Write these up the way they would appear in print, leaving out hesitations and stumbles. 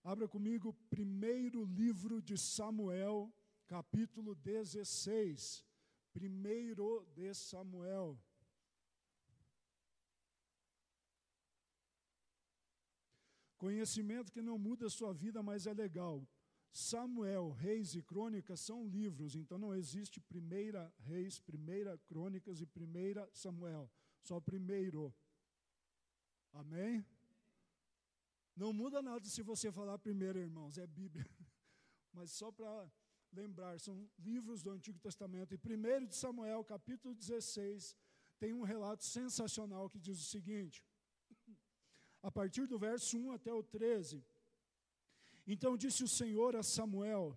Abra comigo o primeiro livro de Samuel, capítulo 16. Primeiro de Samuel. Conhecimento que não muda a sua vida, mas é legal. Samuel, Reis e Crônicas são livros, então não existe primeira Reis, primeira Crônicas e primeira Samuel. Só primeiro. Amém? Não muda nada se você falar primeiro, irmãos, é Bíblia. Mas só para lembrar, são livros do Antigo Testamento. E 1 de Samuel, capítulo 16, tem um relato sensacional que diz o seguinte, a partir do verso 1 até o 13. Então disse o Senhor a Samuel,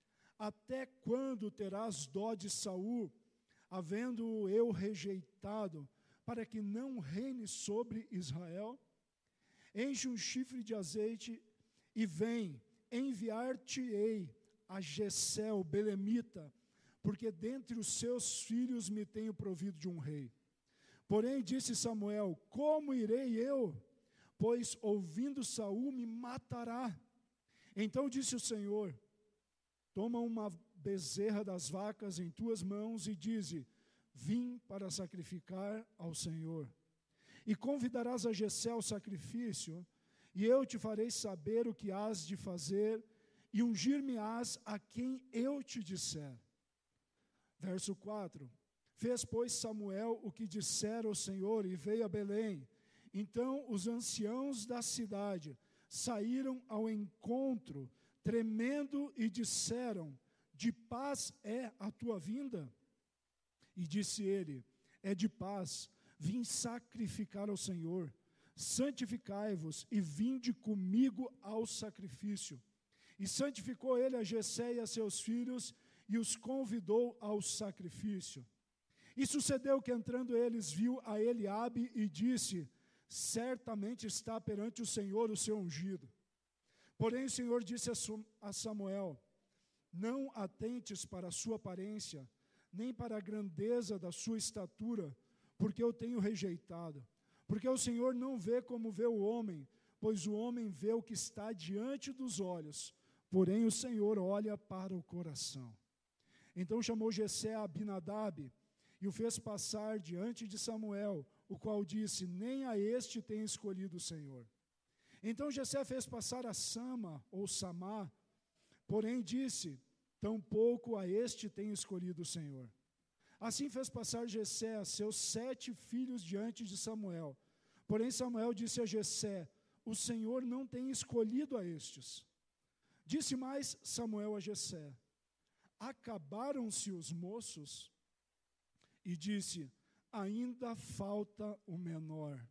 até quando terás dó de Saul, havendo eu rejeitado, para que não reine sobre Israel? Enche um chifre de azeite e vem, enviar-te-ei a Jessé, o belemita, porque dentre os seus filhos me tenho provido de um rei. Porém disse Samuel, como irei eu? Pois ouvindo Saul me matará. Então disse o Senhor, toma uma bezerra das vacas em tuas mãos e dize, vim para sacrificar ao Senhor. E convidarás a Jessé ao sacrifício, e eu te farei saber o que hás de fazer, e ungir-me-ás a quem eu te disser. Verso 4. Fez, pois, Samuel o que dissera o Senhor, e veio a Belém. Então os anciãos da cidade saíram ao encontro, tremendo, e disseram, de paz é a tua vinda? E disse ele, é de paz, vim sacrificar ao Senhor, santificai-vos e vinde comigo ao sacrifício. E santificou ele a Jessé e a seus filhos, e os convidou ao sacrifício. E sucedeu que entrando eles, viu a Eliabe e disse, certamente está perante o Senhor o seu ungido. Porém o Senhor disse a Samuel, não atentes para a sua aparência, nem para a grandeza da sua estatura, porque eu tenho rejeitado. Porque o Senhor não vê como vê o homem, pois o homem vê o que está diante dos olhos, porém o Senhor olha para o coração. Então chamou Jessé a Abinadab, e o fez passar diante de Samuel, o qual disse, nem a este tem escolhido o Senhor. Então Jessé fez passar a Sama, ou Samá, porém disse, tampouco a este tem escolhido o Senhor. Assim fez passar Jessé a seus 7 filhos diante de Samuel. Porém Samuel disse a Jessé, o Senhor não tem escolhido a estes. Disse mais Samuel a Jessé, acabaram-se os moços? E disse, ainda falta o menor.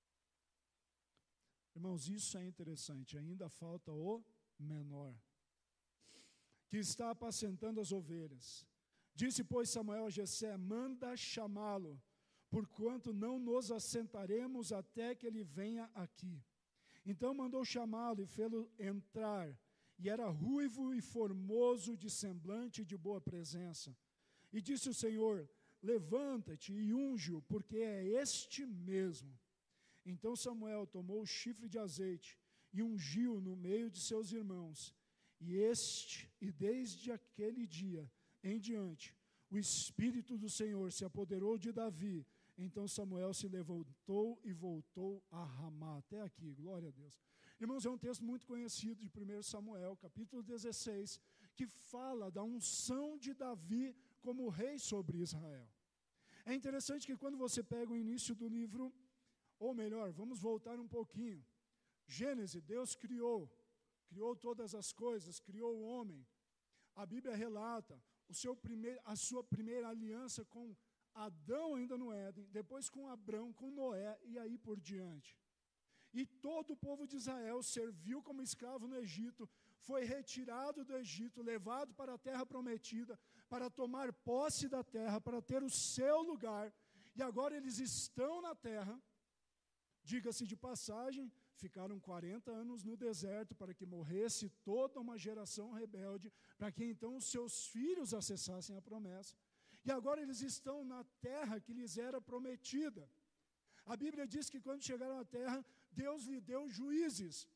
Irmãos, isso é interessante, ainda falta o menor, que está apacentando as ovelhas. Disse, pois, Samuel a Jessé, manda chamá-lo, porquanto não nos assentaremos até que ele venha aqui. Então mandou chamá-lo e fê-lo entrar, e era ruivo e formoso de semblante e de boa presença. E disse o Senhor, levanta-te e unge-o, porque é este mesmo. Então Samuel tomou o chifre de azeite e ungiu no meio de seus irmãos. E desde aquele dia em diante, o Espírito do Senhor se apoderou de Davi. Então Samuel se levantou e voltou a Ramá. Até aqui, glória a Deus. Irmãos, é um texto muito conhecido de 1 Samuel, capítulo 16, que fala da unção de Davi como rei sobre Israel. É interessante que quando você pega o início do livro, ou melhor, vamos voltar um pouquinho. Gênesis, Deus criou todas as coisas, criou o homem. A Bíblia relata a sua primeira aliança com Adão ainda no Éden, depois com Abrão, com Noé e aí por diante. E todo o povo de Israel serviu como escravo no Egito, foi retirado do Egito, levado para a terra prometida, para tomar posse da terra, para ter o seu lugar. E agora eles estão na terra. Diga-se de passagem, ficaram 40 anos no deserto para que morresse toda uma geração rebelde, para que então os seus filhos acessassem a promessa. E agora eles estão na terra que lhes era prometida. A Bíblia diz que quando chegaram à terra, Deus lhe deu juízes.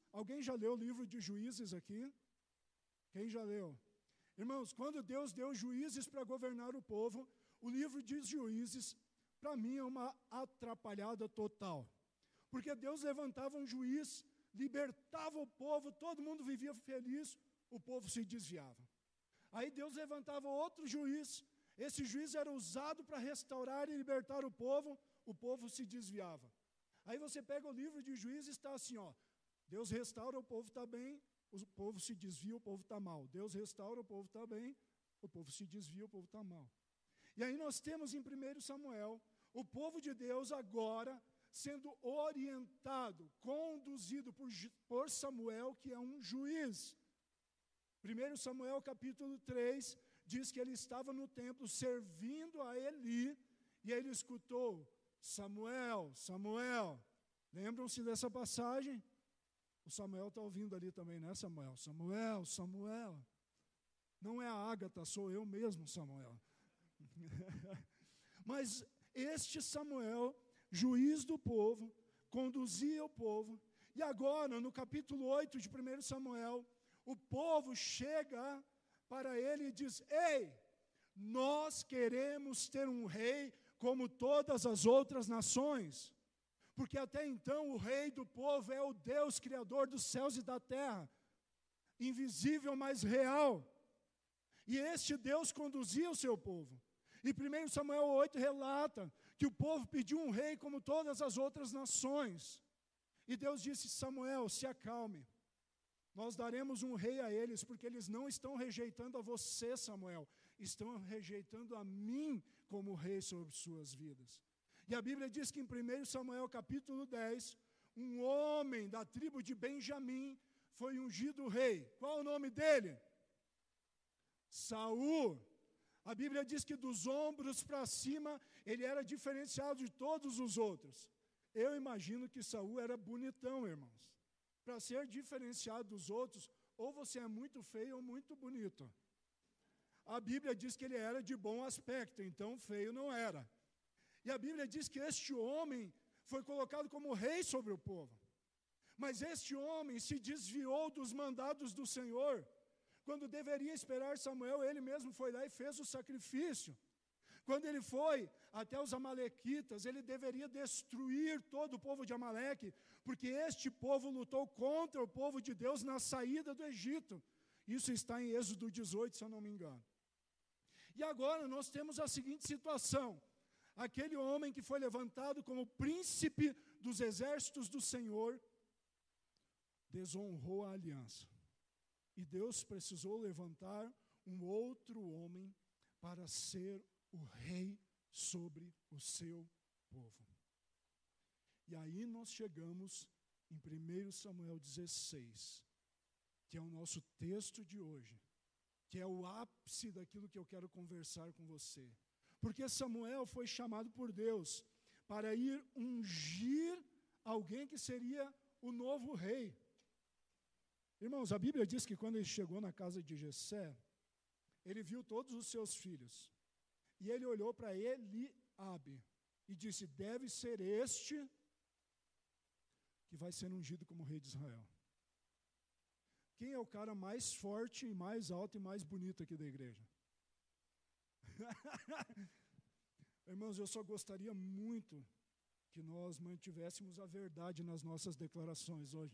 Alguém já leu o livro de Juízes aqui? Quem já leu? Irmãos, quando Deus deu juízes para governar o povo, o livro de Juízes, para mim, é uma atrapalhada total. Porque Deus levantava um juiz, libertava o povo, todo mundo vivia feliz, o povo se desviava. Aí Deus levantava outro juiz, esse juiz era usado para restaurar e libertar o povo se desviava. Aí você pega o livro de Juízes e está assim, ó, Deus restaura, o povo está bem, o povo se desvia, o povo está mal. Deus restaura, o povo está bem, o povo se desvia, o povo está mal. E aí nós temos em 1 Samuel, o povo de Deus agora sendo orientado, conduzido por Samuel, que é um juiz. 1 Samuel capítulo 3, diz que ele estava no templo servindo a Eli, e ele escutou, Samuel, Samuel. Lembram-se dessa passagem? O Samuel está ouvindo ali também, né, Samuel? Samuel, Samuel. Não é a Ágata, sou eu mesmo, Samuel. Mas este Samuel, juiz do povo, conduzia o povo, e agora, no capítulo 8 de 1 Samuel, o povo chega para ele e diz, ei, nós queremos ter um rei como todas as outras nações, porque até então o rei do povo é o Deus criador dos céus e da terra, invisível, mas real, e este Deus conduzia o seu povo. E 1 Samuel 8 relata que o povo pediu um rei como todas as outras nações, e Deus disse, Samuel, se acalme, nós daremos um rei a eles, porque eles não estão rejeitando a você, Samuel, estão rejeitando a mim como rei sobre suas vidas. E a Bíblia diz que em 1 Samuel capítulo 10, um homem da tribo de Benjamim foi ungido rei. Qual o nome dele? Saul. A Bíblia diz que dos ombros para cima, ele era diferenciado de todos os outros. Eu imagino que Saul era bonitão, irmãos. Para ser diferenciado dos outros, ou você é muito feio ou muito bonito. A Bíblia diz que ele era de bom aspecto, então feio não era. E a Bíblia diz que este homem foi colocado como rei sobre o povo. Mas este homem se desviou dos mandados do Senhor. Quando deveria esperar Samuel, ele mesmo foi lá e fez o sacrifício. Quando ele foi até os amalequitas, ele deveria destruir todo o povo de Amaleque, porque este povo lutou contra o povo de Deus na saída do Egito. Isso está em Êxodo 18, se eu não me engano. E agora nós temos a seguinte situação. Aquele homem que foi levantado como príncipe dos exércitos do Senhor, desonrou a aliança. E Deus precisou levantar um outro homem para ser o rei sobre o seu povo. E aí nós chegamos em 1 Samuel 16, que é o nosso texto de hoje, que é o ápice daquilo que eu quero conversar com você. Porque Samuel foi chamado por Deus para ir ungir alguém que seria o novo rei. Irmãos, a Bíblia diz que quando ele chegou na casa de Jessé, ele viu todos os seus filhos. E ele olhou para Eliabe e disse, deve ser este que vai ser ungido como rei de Israel. Quem é o cara mais forte, mais alto e mais bonito aqui da igreja? Irmãos, eu só gostaria muito que nós mantivéssemos a verdade nas nossas declarações hoje.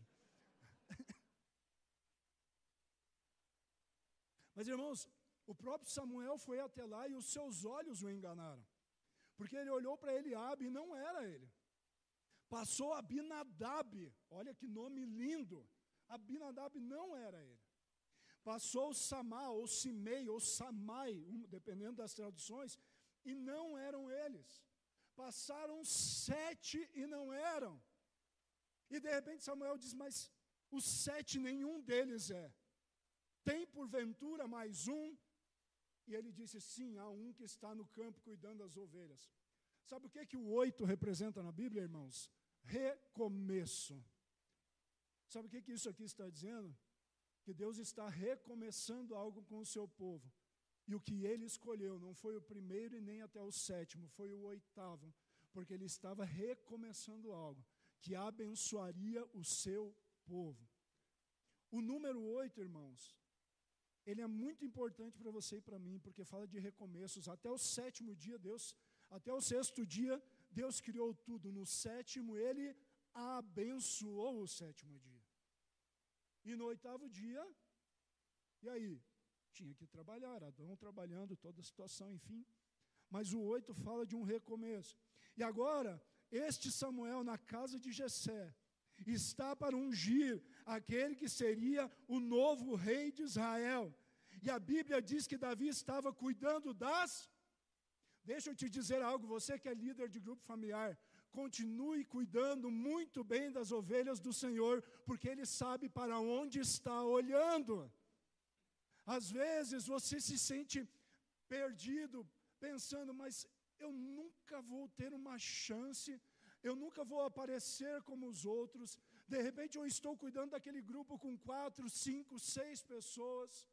Mas, irmãos, o próprio Samuel foi até lá e os seus olhos o enganaram. Porque ele olhou para Eliabe e não era ele. Passou Abinadab, olha que nome lindo. Abinadab não era ele. Passou Samá, ou Simei, ou Samai, dependendo das traduções, e não eram eles. Passaram 7 e não eram. E de repente Samuel diz, mas os 7 nenhum deles é. Tem porventura mais um? E ele disse, sim, há um que está no campo cuidando das ovelhas. Sabe o que o 8 representa na Bíblia, irmãos? Recomeço. Sabe o que isso aqui está dizendo? Que Deus está recomeçando algo com o seu povo. E o que ele escolheu não foi o primeiro e nem até o 7º, foi o 8º, porque ele estava recomeçando algo que abençoaria o seu povo. O número 8, irmãos, ele é muito importante para você e para mim, porque fala de recomeços. Até o sétimo dia, até o sexto dia, Deus criou tudo. No sétimo, Ele abençoou o sétimo dia. E no oitavo dia, e aí? Tinha que trabalhar, Adão trabalhando, toda a situação, enfim. Mas o 8 fala de um recomeço. E agora, este Samuel, na casa de Jessé, está para ungir aquele que seria o novo rei de Israel. E a Bíblia diz que Davi estava cuidando das... Deixa eu te dizer algo, você que é líder de grupo familiar, continue cuidando muito bem das ovelhas do Senhor, porque Ele sabe para onde está olhando. Às vezes você se sente perdido, pensando, mas eu nunca vou ter uma chance, eu nunca vou aparecer como os outros. De repente eu estou cuidando daquele grupo com 4, 5, 6 pessoas.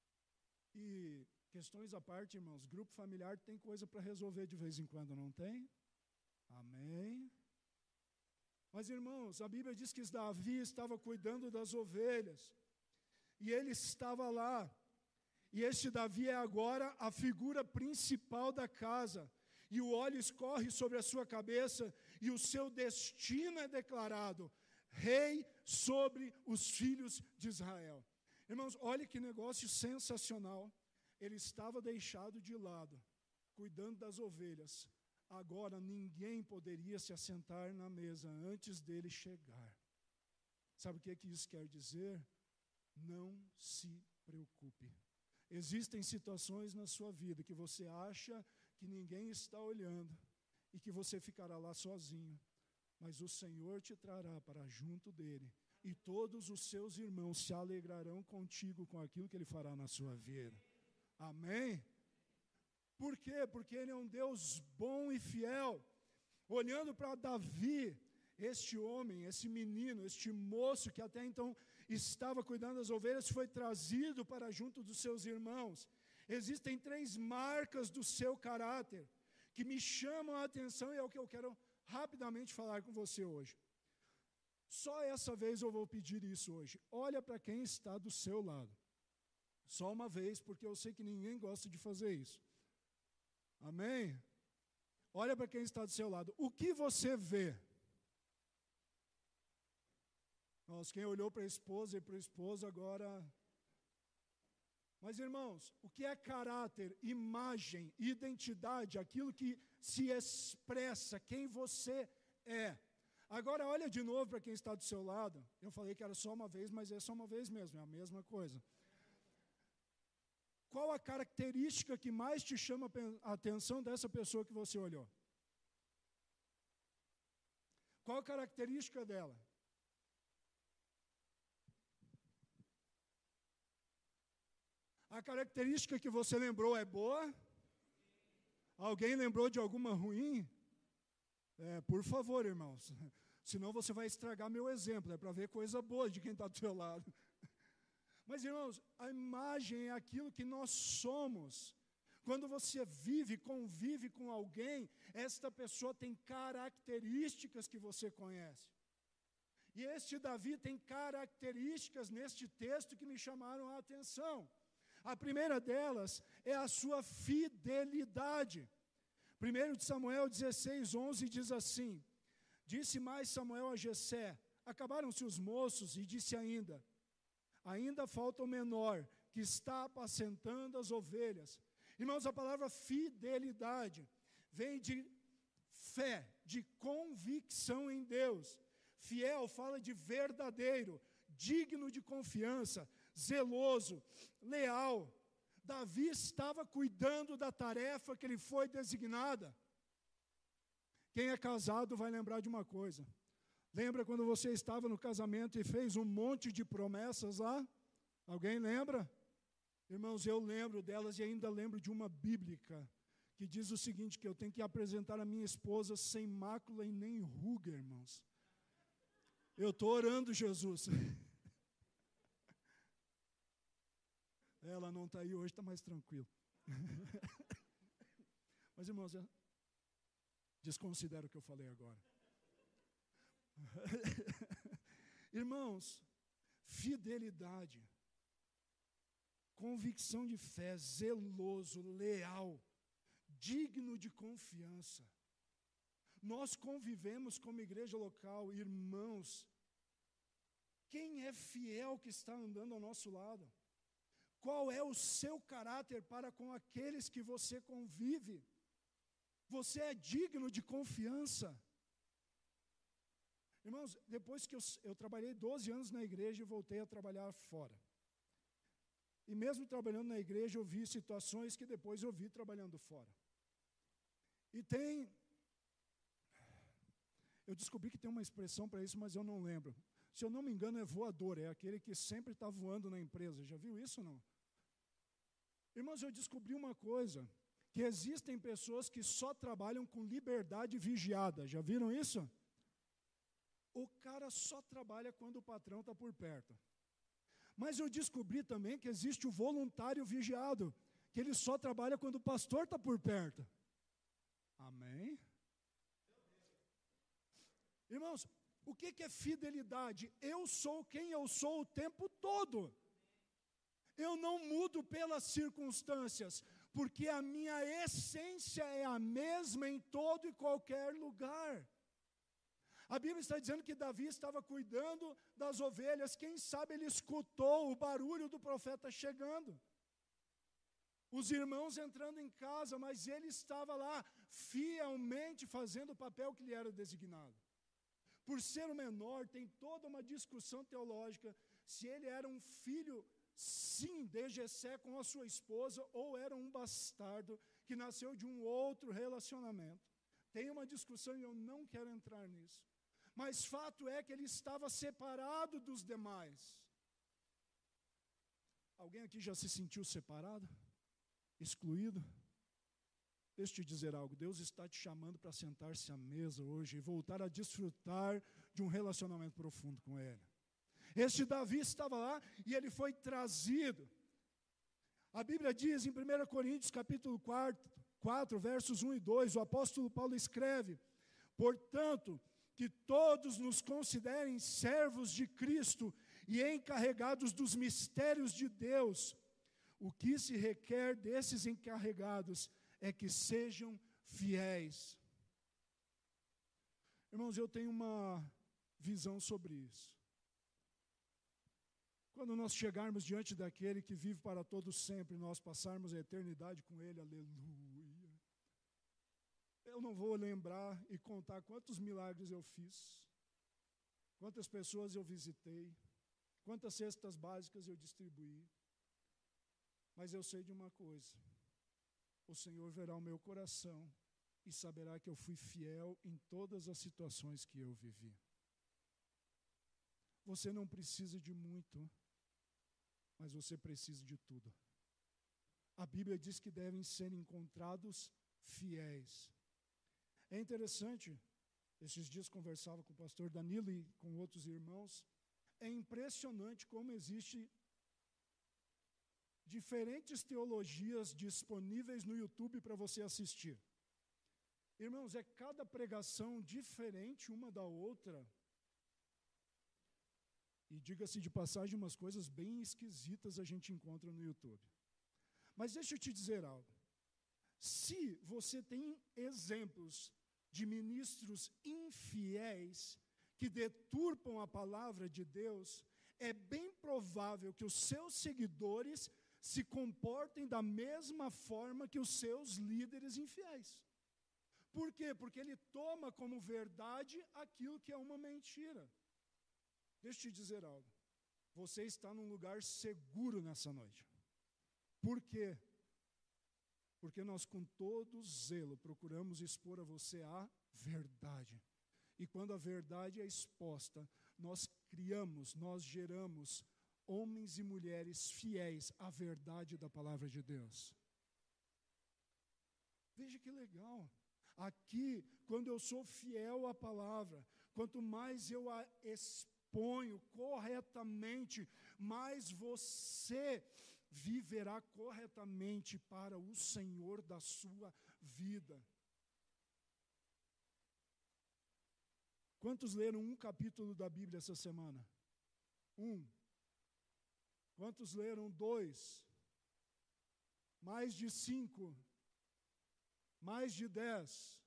E questões à parte, irmãos, grupo familiar tem coisa para resolver de vez em quando, não tem? Amém? Mas, irmãos, a Bíblia diz que Davi estava cuidando das ovelhas. E ele estava lá. E este Davi é agora a figura principal da casa. E o óleo escorre sobre a sua cabeça, e o seu destino é declarado: rei sobre os filhos de Israel. Irmãos, olha que negócio sensacional. Ele estava deixado de lado, cuidando das ovelhas. Agora ninguém poderia se assentar na mesa antes dele chegar. Sabe o que isso quer dizer? Não se preocupe. Existem situações na sua vida que você acha que ninguém está olhando e que você ficará lá sozinho. Mas o Senhor te trará para junto dele, e todos os seus irmãos se alegrarão contigo com aquilo que ele fará na sua vida. Amém? Por quê? Porque Ele é um Deus bom e fiel. Olhando para Davi, este homem, esse menino, este moço que até então estava cuidando das ovelhas, foi trazido para junto dos seus irmãos. Existem 3 marcas do seu caráter que me chamam a atenção, e é o que eu quero rapidamente falar com você hoje. Só essa vez eu vou pedir isso hoje. Olha para quem está do seu lado. Só uma vez, porque eu sei que ninguém gosta de fazer isso. Amém? Olha para quem está do seu lado. O que você vê? Nossa, quem olhou para a esposa e para o esposo agora... Mas, irmãos, o que é caráter, imagem, identidade, aquilo que se expressa, quem você é. Agora, olha de novo para quem está do seu lado. Eu falei que era só uma vez, mas é só uma vez mesmo, é a mesma coisa. Qual a característica que mais te chama a atenção dessa pessoa que você olhou? Qual a característica dela? A característica que você lembrou é boa? Alguém lembrou de alguma ruim? Por favor, irmãos. Senão você vai estragar meu exemplo. É para ver coisa boa de quem está do seu lado. Mas, irmãos, a imagem é aquilo que nós somos. Quando você convive com alguém, esta pessoa tem características que você conhece. E este Davi tem características neste texto que me chamaram a atenção. A primeira delas é a sua fidelidade. 1 Samuel 16:11 diz assim: disse mais Samuel a Jessé: acabaram-se os moços, e disse ainda falta o menor, que está apacentando as ovelhas. Irmãos, a palavra fidelidade vem de fé, de convicção em Deus. Fiel fala de verdadeiro, digno de confiança, zeloso, leal. Davi estava cuidando da tarefa que lhe foi designada. Quem é casado vai lembrar de uma coisa. Lembra quando você estava no casamento e fez um monte de promessas lá? Alguém lembra? Irmãos, eu lembro delas e ainda lembro de uma bíblica que diz o seguinte, que eu tenho que apresentar a minha esposa sem mácula e nem ruga, irmãos. Eu estou orando, Jesus. Ela não está aí hoje, está mais tranquilo. Mas, irmãos, desconsidero o que eu falei agora. Irmãos, fidelidade, convicção de fé, zeloso, leal, digno de confiança. Nós convivemos como igreja local, irmãos. Quem é fiel que está andando ao nosso lado? Qual é o seu caráter para com aqueles que você convive? Você é digno de confiança? Irmãos, depois que eu trabalhei 12 anos na igreja e voltei a trabalhar fora. E mesmo trabalhando na igreja, eu vi situações que depois eu vi trabalhando fora. E eu descobri que tem uma expressão para isso, mas eu não lembro. Se eu não me engano, é voador, é aquele que sempre está voando na empresa. Já viu isso ou não? Irmãos, eu descobri uma coisa, que existem pessoas que só trabalham com liberdade vigiada. Já viram isso? O cara só trabalha quando o patrão está por perto. Mas eu descobri também que existe o voluntário vigiado, que ele só trabalha quando o pastor está por perto. Amém? Irmãos, o que é fidelidade? Eu sou quem eu sou o tempo todo. Eu não mudo pelas circunstâncias, porque a minha essência é a mesma em todo e qualquer lugar. A Bíblia está dizendo que Davi estava cuidando das ovelhas. Quem sabe ele escutou o barulho do profeta chegando. Os irmãos entrando em casa, mas ele estava lá fielmente fazendo o papel que lhe era designado. Por ser o menor, tem toda uma discussão teológica se ele era um filho, sim, de Jessé com a sua esposa, ou era um bastardo que nasceu de um outro relacionamento. Tem uma discussão e eu não quero entrar nisso. Mas fato é que ele estava separado dos demais. Alguém aqui já se sentiu separado? Excluído? Deixa eu te dizer algo, Deus está te chamando para sentar-se à mesa hoje e voltar a desfrutar de um relacionamento profundo com Ele. Este Davi estava lá e ele foi trazido. A Bíblia diz em 1 Coríntios capítulo 4, versos 1 e 2, o apóstolo Paulo escreve: portanto, que todos nos considerem servos de Cristo e encarregados dos mistérios de Deus. O que se requer desses encarregados é que sejam fiéis. Irmãos, eu tenho uma visão sobre isso. Quando nós chegarmos diante daquele que vive para todos sempre, nós passarmos a eternidade com Ele, aleluia. Eu não vou lembrar e contar quantos milagres eu fiz, quantas pessoas eu visitei, quantas cestas básicas eu distribuí. Mas eu sei de uma coisa: o Senhor verá o meu coração e saberá que eu fui fiel em todas as situações que eu vivi. Você não precisa de muito, mas você precisa de tudo. A Bíblia diz que devem ser encontrados fiéis. É interessante, esses dias conversava com o pastor Danilo e com outros irmãos, é impressionante como existe diferentes teologias disponíveis no YouTube para você assistir. Irmãos, é cada pregação diferente uma da outra. E diga-se de passagem, umas coisas bem esquisitas a gente encontra no YouTube. Mas deixa eu te dizer algo. Se você tem exemplos de ministros infiéis que deturpam a palavra de Deus, é bem provável que os seus seguidores se comportem da mesma forma que os seus líderes infiéis. Por quê? Porque ele toma como verdade aquilo que é uma mentira. Deixa eu te dizer algo. Você está num lugar seguro nessa noite. Por quê? Porque nós com todo zelo procuramos expor a você a verdade. E quando a verdade é exposta, nós geramos homens e mulheres fiéis à verdade da palavra de Deus. Veja que legal. Aqui, quando eu sou fiel à palavra, quanto mais eu a exponho corretamente, mais você viverá corretamente para o Senhor da sua vida. Quantos leram um capítulo da Bíblia essa semana? Quantos leram 2? Mais de 5? Mais de 10?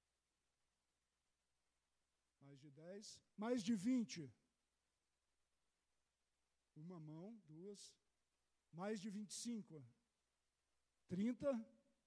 Mais de 10? Mais de 20? Uma mão, duas. Mais de 25? 30?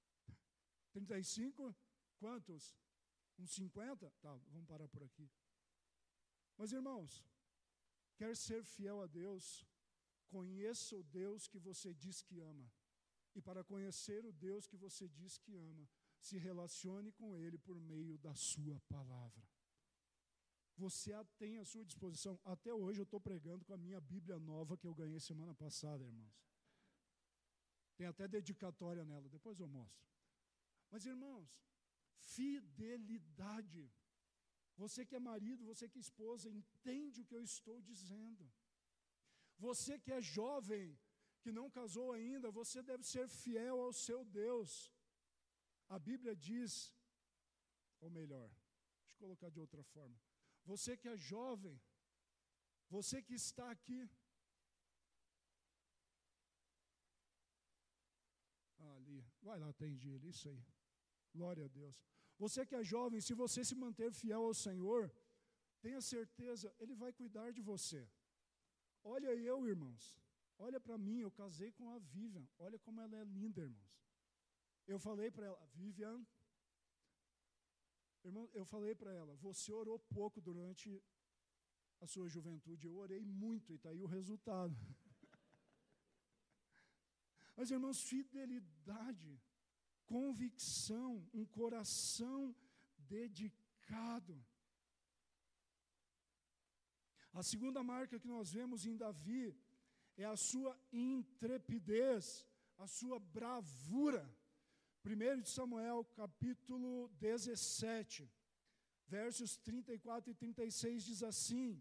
35? Quantos? Uns 50? Tá, vamos parar por aqui. Mas, irmãos, quer ser fiel a Deus, conheça o Deus que você diz que ama. E para conhecer o Deus que você diz que ama, se relacione com Ele por meio da sua palavra. Você tem à sua disposição. Até hoje eu estou pregando com a minha Bíblia nova que eu ganhei semana passada, irmãos. Tem até dedicatória nela, depois eu mostro. Mas, irmãos, fidelidade. Você que é marido, você que é esposa, entende o que eu estou dizendo. Você que é jovem, que não casou ainda, você deve ser fiel ao seu Deus. A Bíblia diz, ou melhor, deixa eu colocar de outra forma. Você que é jovem, você que está aqui. Ali, vai lá, atende ele, isso aí. Glória a Deus. Você que é jovem, se você se manter fiel ao Senhor, tenha certeza, Ele vai cuidar de você. Olha eu, irmãos. Olha para mim, eu casei com a Vivian. Olha como ela é linda, irmãos. Eu falei para ela, Vivian, irmão, eu falei para ela, você orou pouco durante a sua juventude. Eu orei muito e está aí o resultado. Mas, irmãos, fidelidade, convicção, um coração dedicado. A segunda marca que nós vemos em Davi é a sua intrepidez, a sua bravura. 1 Samuel, capítulo 17, versos 34 e 36, diz assim: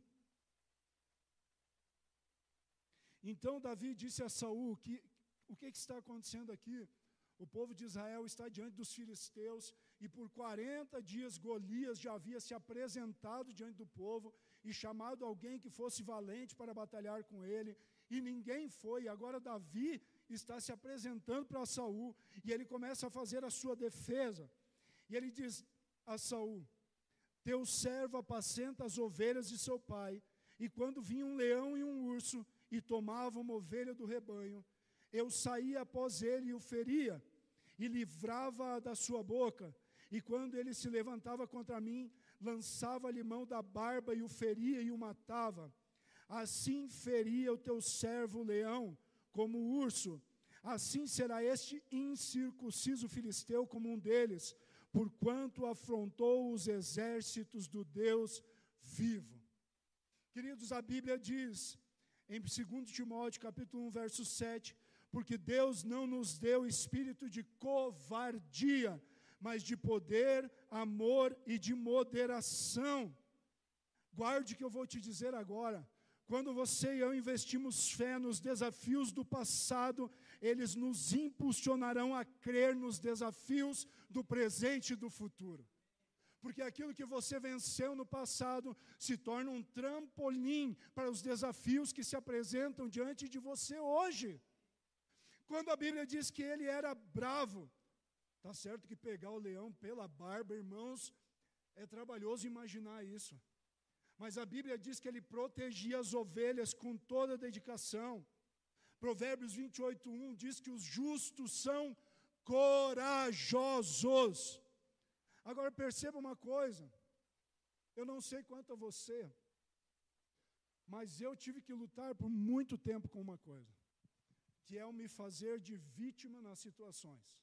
Então Davi disse a Saul, o que está acontecendo aqui? O povo de Israel está diante dos filisteus, e por 40 dias Golias já havia se apresentado diante do povo, e chamado alguém que fosse valente para batalhar com ele, e ninguém foi. Agora Davi está se apresentando para Saul, e ele começa a fazer a sua defesa. E ele diz a Saul: teu servo apacenta as ovelhas de seu pai, e quando vinha um leão e um urso, e tomavam uma ovelha do rebanho, eu saía após ele e o feria, e livrava-a da sua boca, e quando ele se levantava contra mim, lançava-lhe mão da barba e o feria e o matava. Assim feria o teu servo leão, como o urso. Assim será este incircunciso filisteu como um deles, porquanto afrontou os exércitos do Deus vivo. Queridos, a Bíblia diz, em 2 Timóteo, capítulo 1, verso 7, porque Deus não nos deu espírito de covardia, mas de poder, amor e de moderação. Guarde o que eu vou te dizer agora. Quando você e eu investimos fé nos desafios do passado, eles nos impulsionarão a crer nos desafios do presente e do futuro. Porque aquilo que você venceu no passado se torna um trampolim para os desafios que se apresentam diante de você hoje. Quando a Bíblia diz que ele era bravo, está certo que pegar o leão pela barba, irmãos, é trabalhoso imaginar isso. Mas a Bíblia diz que ele protegia as ovelhas com toda a dedicação. Provérbios 28:1 diz que os justos são corajosos. Agora perceba uma coisa, eu não sei quanto a você, mas eu tive que lutar por muito tempo com uma coisa, que é o me fazer de vítima nas situações.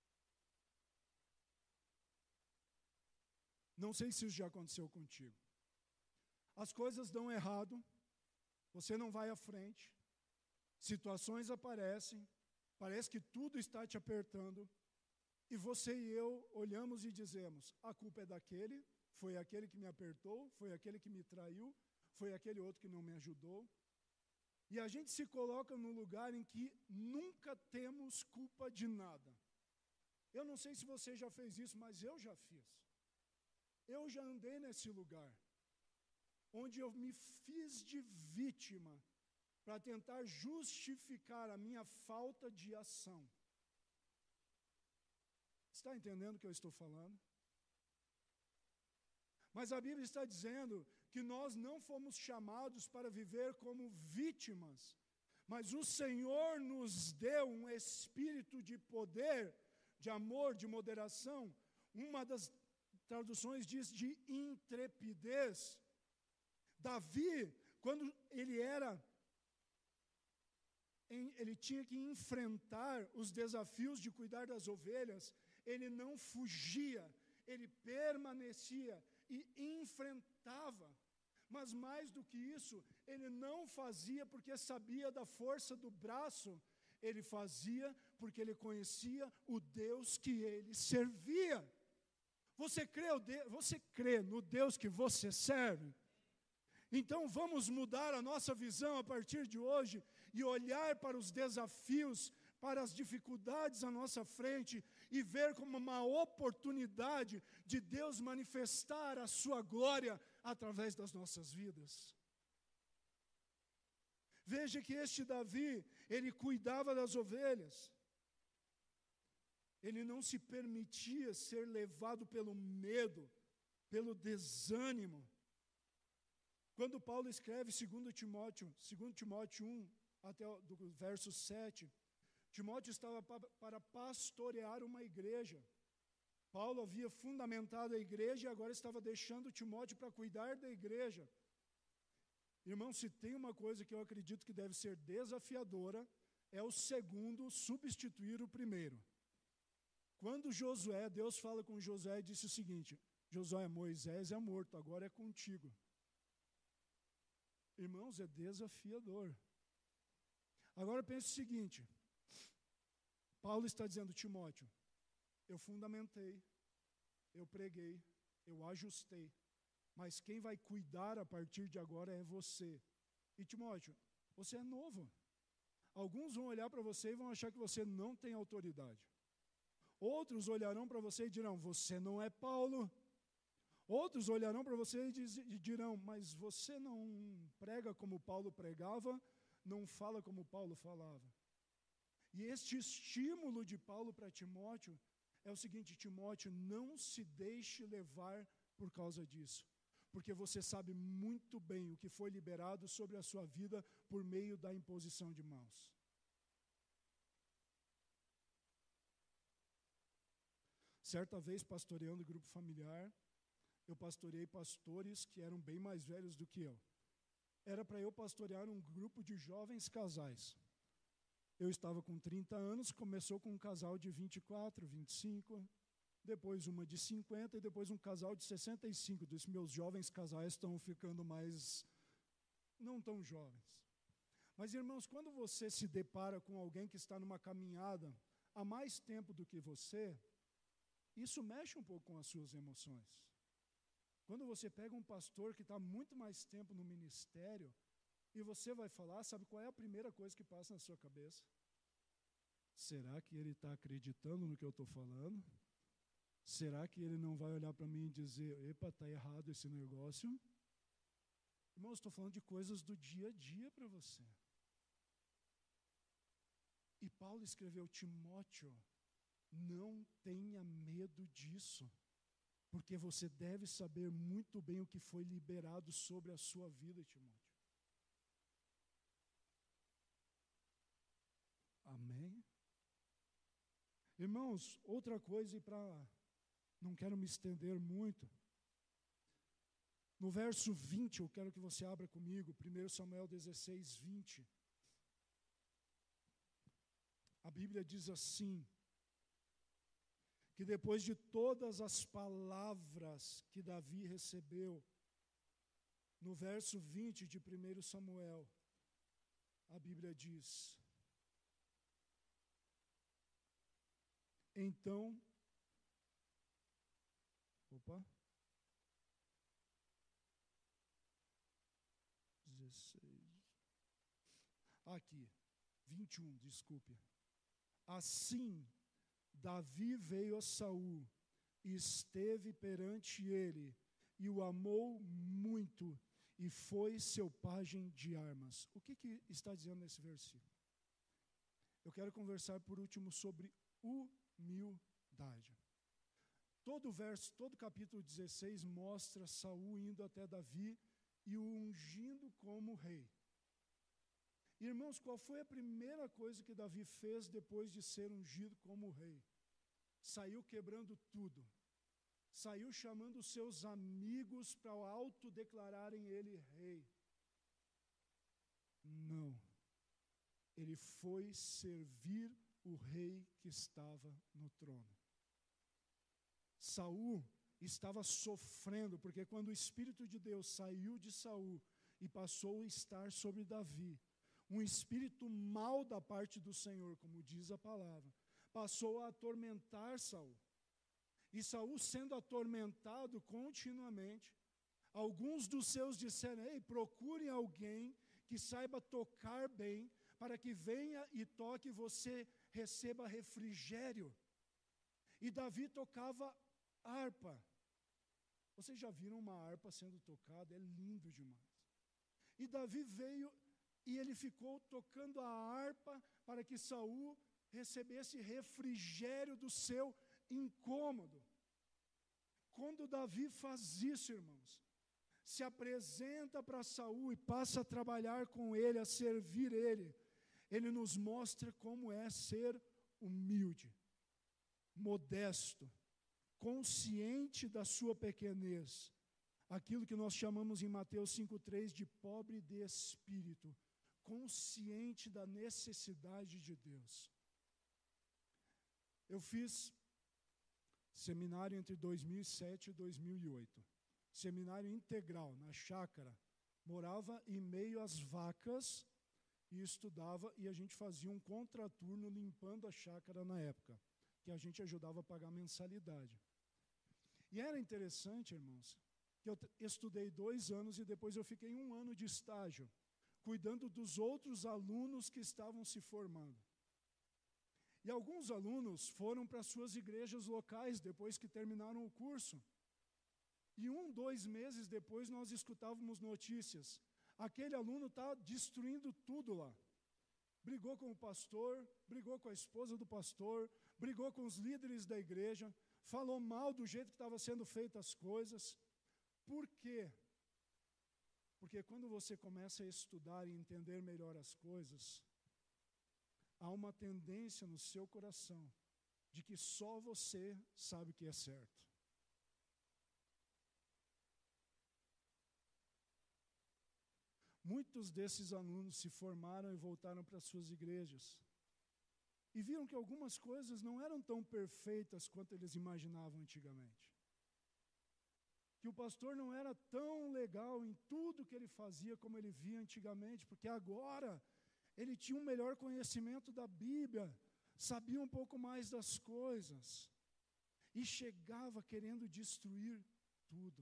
Não sei se isso já aconteceu contigo. As coisas dão errado, você não vai à frente, situações aparecem, parece que tudo está te apertando, e você e eu olhamos e dizemos, a culpa é daquele, foi aquele que me apertou, foi aquele que me traiu, foi aquele outro que não me ajudou. E a gente se coloca num lugar em que nunca temos culpa de nada. Eu não sei se você já fez isso, mas eu já fiz. Eu já andei nesse lugar, onde eu me fiz de vítima para tentar justificar a minha falta de ação. Está entendendo o que eu estou falando? Mas a Bíblia está dizendo que nós não fomos chamados para viver como vítimas, mas o Senhor nos deu um espírito de poder, de amor, de moderação. Uma das traduções diz de intrepidez. Davi, quando ele tinha que enfrentar os desafios de cuidar das ovelhas, ele não fugia, ele permanecia e enfrentava. Mas mais do que isso, ele não fazia porque sabia da força do braço, ele fazia porque ele conhecia o Deus que ele servia. Você crê no Deus que você serve? Então vamos mudar a nossa visão a partir de hoje e olhar para os desafios, para as dificuldades à nossa frente e ver como uma oportunidade de Deus manifestar a sua glória através das nossas vidas. Veja que este Davi, ele cuidava das ovelhas. Ele não se permitia ser levado pelo medo, pelo desânimo. Quando Paulo escreve 2 Timóteo 1, até do verso 7, Timóteo estava para pastorear uma igreja. Paulo havia fundamentado a igreja e agora estava deixando Timóteo para cuidar da igreja. Irmão, se tem uma coisa que eu acredito que deve ser desafiadora, é o segundo substituir o primeiro. Quando Deus fala com Josué e disse o seguinte: Josué, Moisés é morto, agora é contigo. Irmãos, é desafiador. Agora pense o seguinte, Paulo está dizendo, Timóteo, eu fundamentei, eu preguei, eu ajustei, mas quem vai cuidar a partir de agora é você. E Timóteo, você é novo. Alguns vão olhar para você e vão achar que você não tem autoridade. Outros olharão para você e dirão, você não é Paulo. Outros olharão para você e dirão, mas você não prega como Paulo pregava, não fala como Paulo falava. E este estímulo de Paulo para Timóteo é o seguinte, Timóteo, não se deixe levar por causa disso, porque você sabe muito bem o que foi liberado sobre a sua vida por meio da imposição de mãos. Certa vez, pastoreando o grupo familiar, eu pastoreei pastores que eram bem mais velhos do que eu. Era para eu pastorear um grupo de jovens casais. Eu estava com 30 anos, começou com um casal de 24, 25, depois uma de 50 e depois um casal de 65. Dos meus jovens casais estão ficando mais, não tão jovens. Mas, irmãos, quando você se depara com alguém que está numa caminhada há mais tempo do que você, isso mexe um pouco com as suas emoções. Quando você pega um pastor que está muito mais tempo no ministério e você vai falar, sabe qual é a primeira coisa que passa na sua cabeça? Será que ele está acreditando no que eu estou falando? Será que ele não vai olhar para mim e dizer, epa, está errado esse negócio? Irmão, eu estou falando de coisas do dia a dia para você. E Paulo escreveu, Timóteo, não tenha medo disso, porque você deve saber muito bem o que foi liberado sobre a sua vida, Timóteo. Amém? Irmãos, outra coisa, e não quero me estender muito, no verso 20, eu quero que você abra comigo, 1 Samuel 16, 20. A Bíblia diz assim, que depois de todas as palavras que Davi recebeu, no verso 20 de 1 Samuel, a Bíblia diz, então, opa, 16, aqui, 21, desculpe. Assim, Davi veio a Saul e esteve perante ele, e o amou muito, e foi seu pajem de armas. O que está dizendo nesse versículo? Eu quero conversar por último sobre humildade. Todo capítulo 16 mostra Saul indo até Davi e o ungindo como rei. Irmãos, qual foi a primeira coisa que Davi fez depois de ser ungido como rei? Saiu quebrando tudo. Saiu chamando os seus amigos para autodeclararem ele rei. Não. Ele foi servir o rei que estava no trono. Saul estava sofrendo, porque quando o Espírito de Deus saiu de Saul e passou a estar sobre Davi, um espírito mau da parte do Senhor, como diz a palavra, passou a atormentar Saul. E Saul, sendo atormentado continuamente, alguns dos seus disseram: ei, procurem alguém que saiba tocar bem, para que venha e toque e você receba refrigério. E Davi tocava harpa. Vocês já viram uma harpa sendo tocada? É lindo demais. E Davi veio e ele ficou tocando a harpa para que Saul recebesse refrigério do seu incômodo. Quando Davi faz isso, irmãos, se apresenta para Saul e passa a trabalhar com ele, a servir ele, ele nos mostra como é ser humilde, modesto, consciente da sua pequenez, aquilo que nós chamamos em Mateus 5,3 de pobre de espírito, consciente da necessidade de Deus. Eu fiz seminário entre 2007 e 2008, seminário integral na chácara, morava em meio às vacas e estudava, e a gente fazia um contraturno limpando a chácara na época, que a gente ajudava a pagar mensalidade. E era interessante, irmãos, que eu estudei 2 anos e depois eu fiquei 1 ano de estágio, cuidando dos outros alunos que estavam se formando. E alguns alunos foram para suas igrejas locais depois que terminaram o curso. E 2 meses depois nós escutávamos notícias. Aquele aluno está destruindo tudo lá. Brigou com o pastor, brigou com a esposa do pastor, brigou com os líderes da igreja, falou mal do jeito que estavam sendo feitas as coisas. Por quê? Porque quando você começa a estudar e entender melhor as coisas, há uma tendência no seu coração de que só você sabe o que é certo. Muitos desses alunos se formaram e voltaram para suas igrejas. E viram que algumas coisas não eram tão perfeitas quanto eles imaginavam antigamente. Que o pastor não era tão legal em tudo que ele fazia como ele via antigamente, porque agora ele tinha um melhor conhecimento da Bíblia, sabia um pouco mais das coisas, e chegava querendo destruir tudo.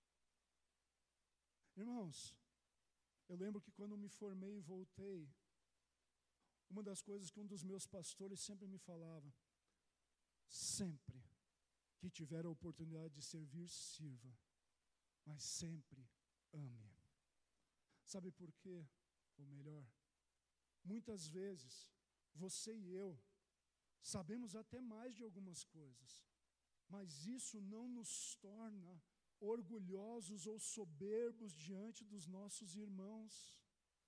Irmãos, eu lembro que quando me formei e voltei, uma das coisas que um dos meus pastores sempre me falava: sempre que tiver a oportunidade de servir, sirva, mas sempre ame. Sabe por quê? Ou melhor, muitas vezes, você e eu sabemos até mais de algumas coisas, mas isso não nos torna orgulhosos ou soberbos diante dos nossos irmãos.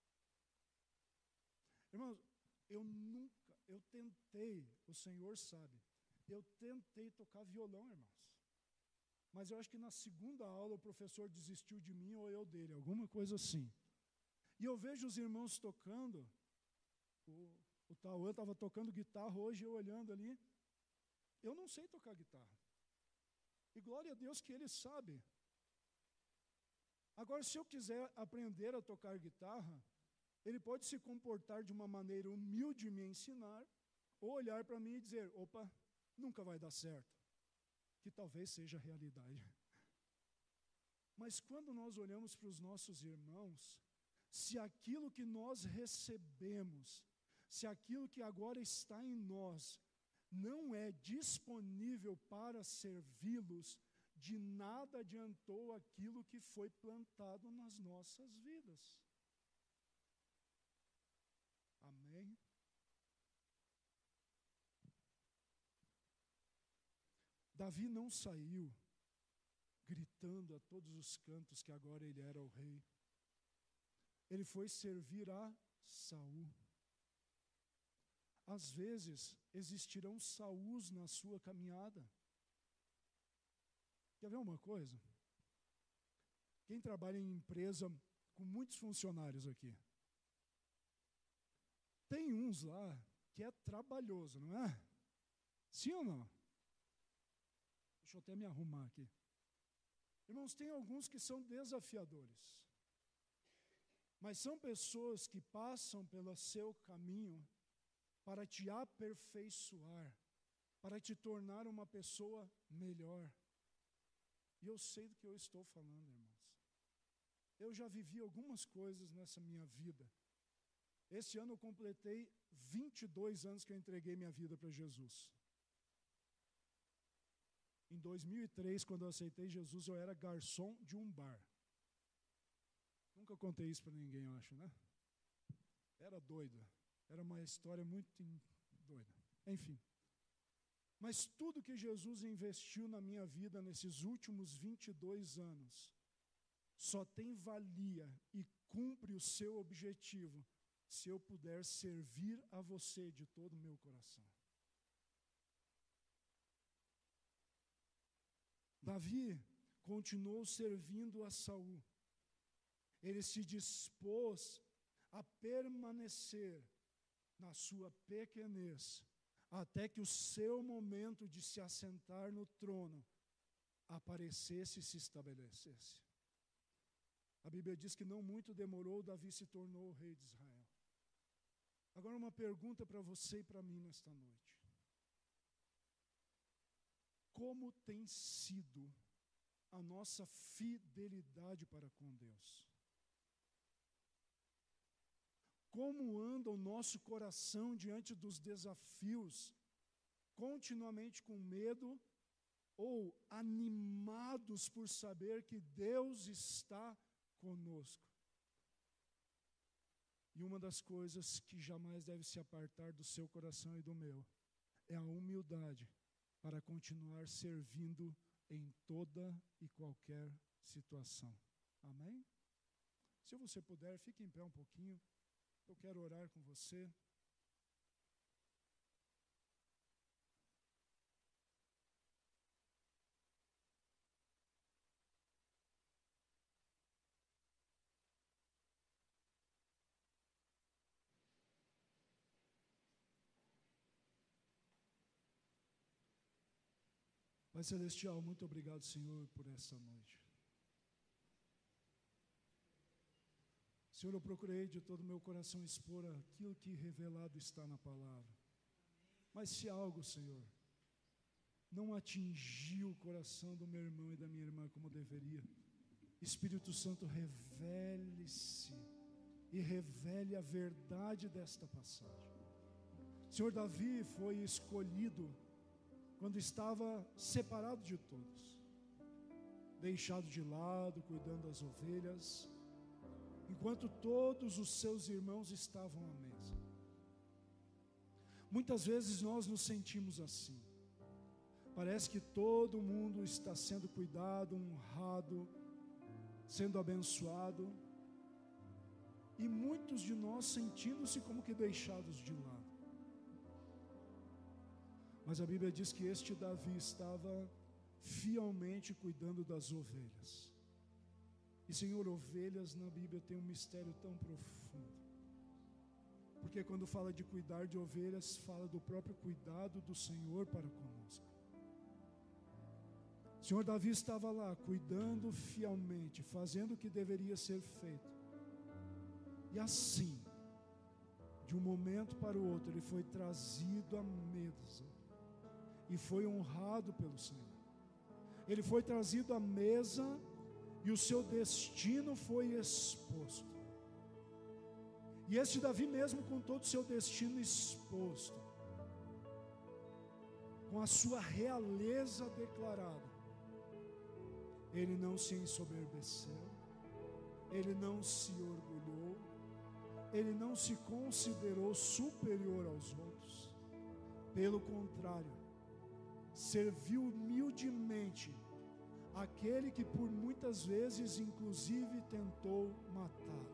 Irmãos, eu tentei, o Senhor sabe, eu tentei tocar violão, irmãos. Mas eu acho que na segunda aula o professor desistiu de mim ou eu dele, alguma coisa assim. E eu vejo os irmãos tocando, o Tauan estava tocando guitarra hoje, eu olhando ali, eu não sei tocar guitarra. E glória a Deus que ele sabe. Agora, se eu quiser aprender a tocar guitarra, ele pode se comportar de uma maneira humilde e me ensinar, ou olhar para mim e dizer: opa, nunca vai dar certo. Que talvez seja a realidade. Mas quando nós olhamos para os nossos irmãos, se aquilo que nós recebemos, se aquilo que agora está em nós, não é disponível para servi-los, de nada adiantou aquilo que foi plantado nas nossas vidas. Amém? Davi não saiu gritando a todos os cantos que agora ele era o rei. Ele foi servir a Saul. Às vezes, existirão Saús na sua caminhada. Quer ver uma coisa? Quem trabalha em empresa com muitos funcionários aqui? Tem uns lá que é trabalhoso, não é? Sim ou não? Deixa eu até me arrumar aqui. Irmãos, tem alguns que são desafiadores. Mas são pessoas que passam pelo seu caminho para te aperfeiçoar, para te tornar uma pessoa melhor. E eu sei do que eu estou falando, irmãos. Eu já vivi algumas coisas nessa minha vida. Esse ano eu completei 22 anos que eu entreguei minha vida para Jesus. Em 2003, quando eu aceitei Jesus, eu era garçom de um bar. Nunca contei isso para ninguém, eu acho, né? Era doido. Era uma história muito doida. Enfim. Mas tudo que Jesus investiu na minha vida nesses últimos 22 anos só tem valia e cumpre o seu objetivo se eu puder servir a você de todo o meu coração. Davi continuou servindo a Saul. Ele se dispôs a permanecer na sua pequenez, até que o seu momento de se assentar no trono aparecesse e se estabelecesse. A Bíblia diz que não muito demorou, Davi se tornou o rei de Israel. Agora uma pergunta para você e para mim nesta noite. Como tem sido a nossa fidelidade para com Deus? Como anda o nosso coração diante dos desafios, continuamente com medo ou animados por saber que Deus está conosco? E uma das coisas que jamais deve se apartar do seu coração e do meu é a humildade para continuar servindo em toda e qualquer situação. Amém? Se você puder, fique em pé um pouquinho. Eu quero orar com você. Pai Celestial, muito obrigado, Senhor, por essa noite. Senhor, eu procurei de todo o meu coração expor aquilo que revelado está na palavra. Mas se algo, Senhor, não atingiu o coração do meu irmão e da minha irmã como deveria, Espírito Santo, revele-se e revele a verdade desta passagem. Senhor, Davi foi escolhido quando estava separado de todos, deixado de lado, cuidando das ovelhas, enquanto todos os seus irmãos estavam à mesa. Muitas vezes nós nos sentimos assim. Parece que todo mundo está sendo cuidado, honrado, sendo abençoado, e muitos de nós sentindo-se como que deixados de lado. Mas a Bíblia diz que este Davi estava fielmente cuidando das ovelhas. E, Senhor, ovelhas na Bíblia tem um mistério tão profundo. Porque quando fala de cuidar de ovelhas, fala do próprio cuidado do Senhor para conosco. O Senhor Davi estava lá, cuidando fielmente, fazendo o que deveria ser feito. E assim, de um momento para o outro, ele foi trazido à mesa. E foi honrado pelo Senhor. Ele foi trazido à mesa e o seu destino foi exposto. E este Davi mesmo com todo o seu destino exposto, com a sua realeza declarada, Ele não se ensoberbeceu, ele não se orgulhou, ele não se considerou superior aos outros. Pelo contrário, serviu humildemente aquele que por muitas vezes inclusive tentou matá-lo.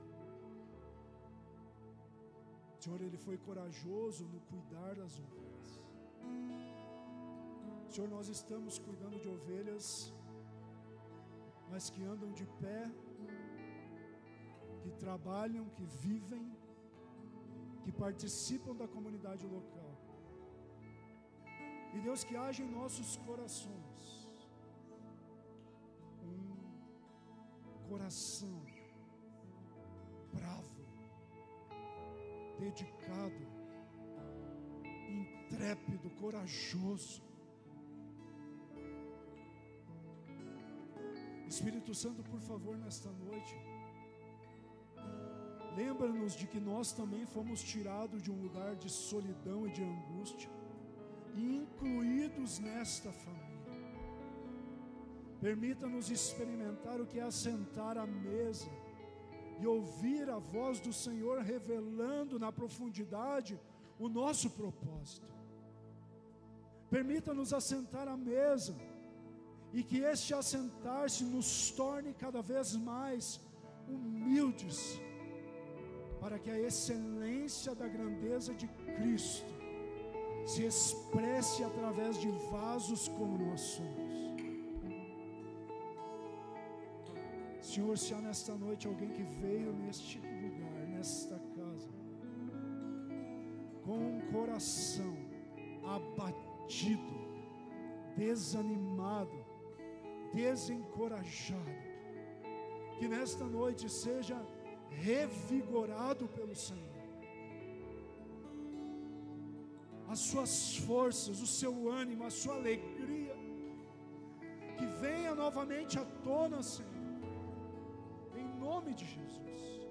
Senhor, ele foi corajoso no cuidar das ovelhas. Senhor, nós estamos cuidando de ovelhas, mas que andam de pé, que trabalham, que vivem, que participam da comunidade local. E Deus, que haja em nossos corações um coração bravo, dedicado, intrépido, corajoso. Espírito Santo, por favor, nesta noite, lembra-nos de que nós também fomos tirados de um lugar de solidão e de angústia e incluídos nesta família. Permita-nos experimentar o que é assentar à mesa e ouvir a voz do Senhor revelando na profundidade o nosso propósito. Permita-nos assentar à mesa e que este assentar-se nos torne cada vez mais humildes, para que a excelência da grandeza de Cristo se expresse através de vasos como nós somos. Senhor, se há nesta noite alguém que veio neste lugar, nesta casa, com um coração abatido, desanimado, desencorajado, que nesta noite seja revigorado pelo Senhor. As suas forças, o seu ânimo, a sua alegria, que venha novamente à tona, Senhor, em nome de Jesus.